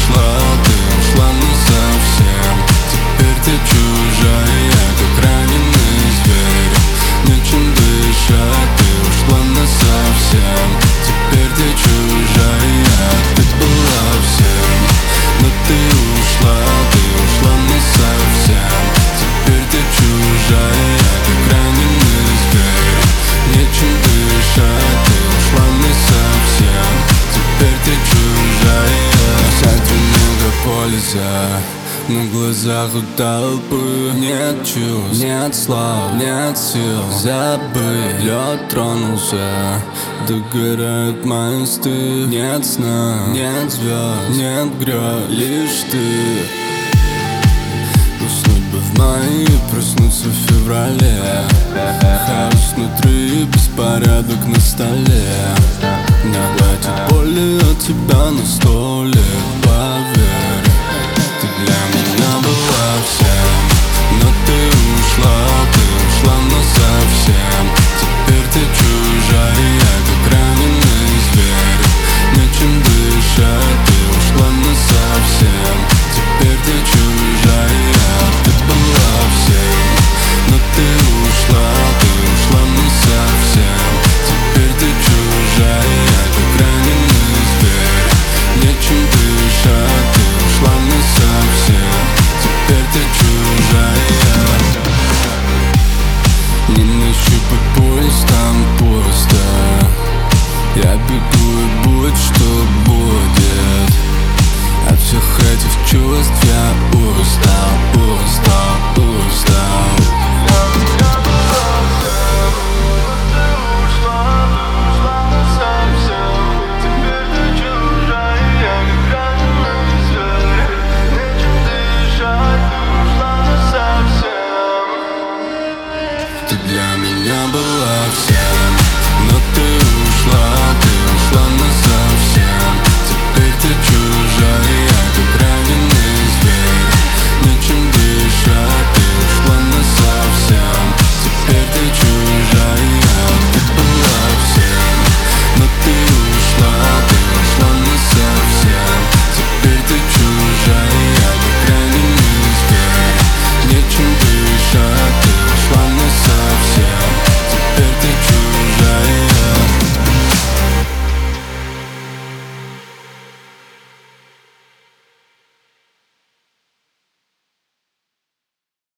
ушла насовсем. Теперь ты чужая, как раненый зверь. Нечем дышать, ты ушла насовсем. Теперь ты чужая, ты была всем, но ты ушла насовсем. Теперь ты чужая, как раненый зверь. Нечем дышать, ты ушла насовсем. Теперь ты чужая. Вся мегаполиса на глазах у толпы. Нет чувств, нет слов, нет сил забыть. Лед тронулся, догорают мосты. Нет сна, нет звезд, нет грез, лишь ты. Уснуть бы в мае, проснуться в феврале. Хаос внутри, беспорядок на столе.